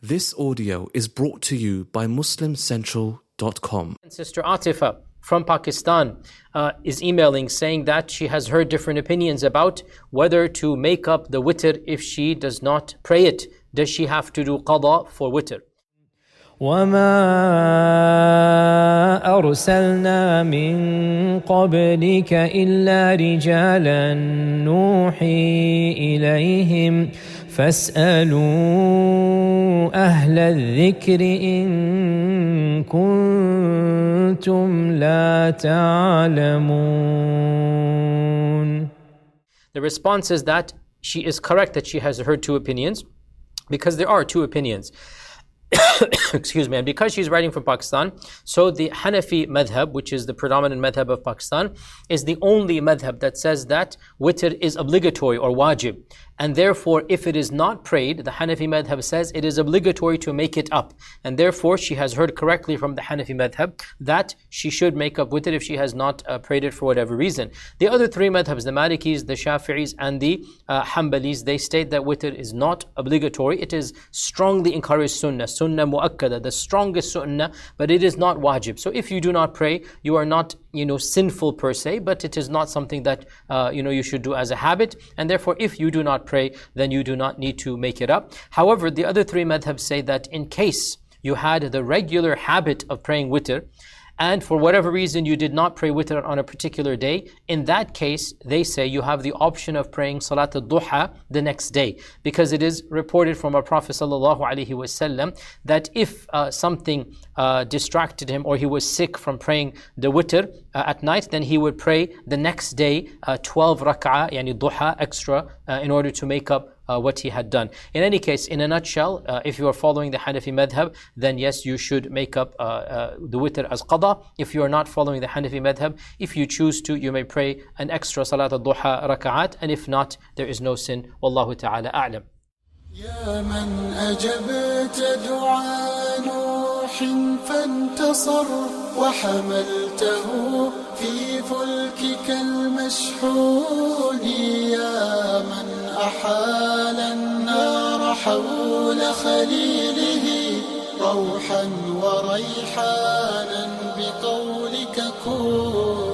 This audio is brought to you by MuslimCentral.com. Sister Atifa from Pakistan is emailing saying that she has heard different opinions about whether to make up the witr if she does not pray it. Does she have to do qada for witr? وما أرسلنا من قبلك إلا رجالا نوحي إليهم فاسألوا أهل الذكر إن كنتم لا تعلمون. The response is that she is correct that she has heard two opinions, because there are two opinions. Excuse me. And because she's writing from Pakistan, so the Hanafi madhab, which is the predominant madhab of Pakistan, is the only madhab that says that witr is obligatory or wajib. And therefore, if it is not prayed, the Hanafi madhab says it is obligatory to make it up. And therefore, she has heard correctly from the Hanafi madhab that she should make up witr if she has not prayed it for whatever reason. The other three madhabs, the Malikis, the Shafi'is, and the Hanbalis, they state that witr is not obligatory. It is strongly encouraged sunnah mu'akkada, the strongest sunnah, but it is not wajib. So if you do not pray, you are not, sinful per se, but it is not something that, you should do as a habit. And therefore, if you do not pray, then you do not need to make it up. However, the other three madhabs say that in case you had the regular habit of praying witr, and for whatever reason you did not pray witr on a particular day, in that case, they say you have the option of praying Salat al-Duha the next day. Because it is reported from our Prophet ﷺ that if something distracted him or he was sick from praying the witr at night, then he would pray the next day 12 rak'ah, yani duha, extra, in order to make up what he had done. In any case, in a nutshell, if you are following the Hanafi madhab, then yes, you should make up the witr as qada. If you are not following the Hanafi madhab, if you choose to, you may pray an extra salat al-duha raka'at, and if not, there is no sin. Wallahu ta'ala a'lam. يا من أجبت دعاء نوح فانتصر وحملته في فلكك المشحون يا من أحال النار حول خليله روحا وريحانا بقولك كن